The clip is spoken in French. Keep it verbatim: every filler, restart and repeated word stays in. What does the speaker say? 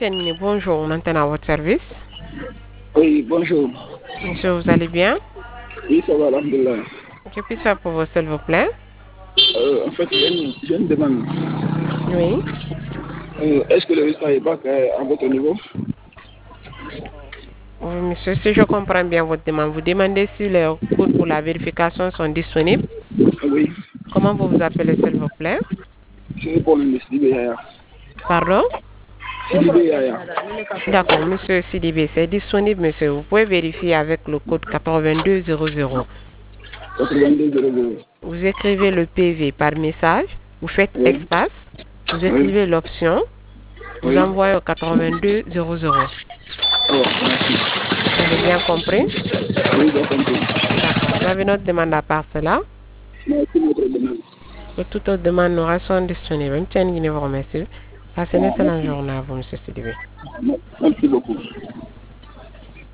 Terminé. Bonjour, maintenant à votre service. Oui, bonjour. Monsieur, vous allez bien? Oui, ça va, alhamdoulilah. Que puis-je faire pour vous, s'il vous plaît? Euh, en fait, j'ai une, j'ai une demande. Oui. Euh, Est-ce que le résultat est bac à, à votre niveau? Oui, monsieur, si je comprends bien votre demande, vous demandez si les codes pour la vérification sont disponibles. Oui, Comment vous vous appelez, s'il vous plaît? c'est pour le Sidibé Yaya. Pardon? Sidibé Yaya. D'accord, monsieur Sidibé, c'est disponible, monsieur. Vous pouvez vérifier avec le code quatre-vingt-deux zéro zéro. quatre-vingt-deux zéro zéro. Vous écrivez le P V par message, vous faites Oui, espace, vous oui, écrivez l'option, vous oui. envoyez au quatre-vingt-deux zéro zéro. Oh, merci. Vous avez bien compris? Oui, j'ai compris. D'accord. Vous avez notre demande à part cela? Merci de votre demande. Pour toute autre demande, nous restons disponibles. Une chaîne qui vous remercie. Passez une Ah, excellente merci. journée à vous, monsieur Sidibé. Merci beaucoup.